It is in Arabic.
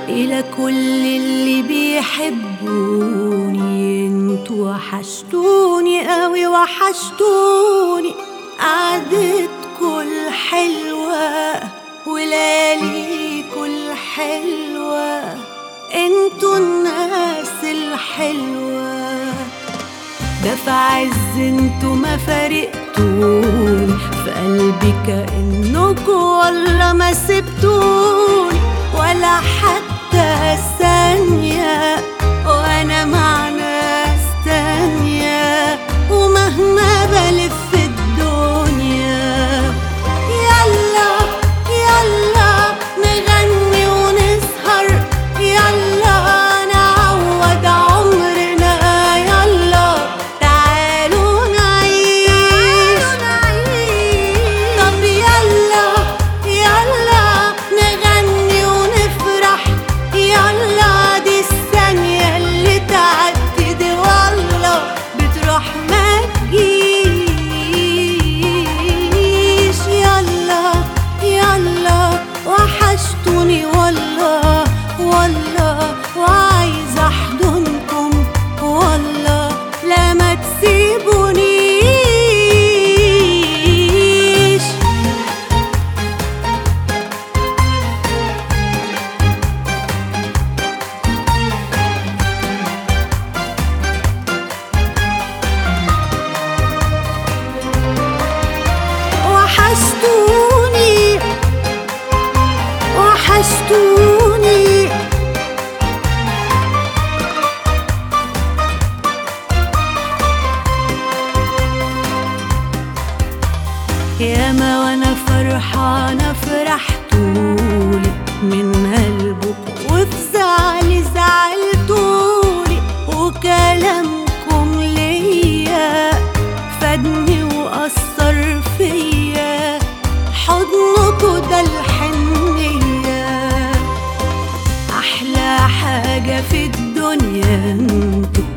إلى كل اللي بيحبوني، انتوا وحشتوني قوي وحشتوني. قعدتكوا الحلوة ولياليكوا الحلوة، انتوا الناس الحلوة. ده في عز انتوا ما فارقتوني، في قلبي كأنكوا والله ما سبتوني ولا حتى ثانية، وانا مع ناس تانية. ومهما بلف الدنيا، يلا يلا نغني ونسهر، يلا نعوض عمرنا، يلا تعالوا نعيش. طب يلا يلا نغني ونفرح، يلا دي الثانية اللي تعدي دي والله بتروح ما تجيش. يلا يلا وحشتوني والله والله، وعايزة احضنكم والله لا ما تسيبونيش. وحشتوني وحشتوني. ياما وانا فرحانة فرحتولي من قلبكم، وفي زعلي زعلتولي، وكلامكم ليا فادني وأثر فيا. حضنكوا ده الحنية، أحلى حاجة في الدنيا انتوا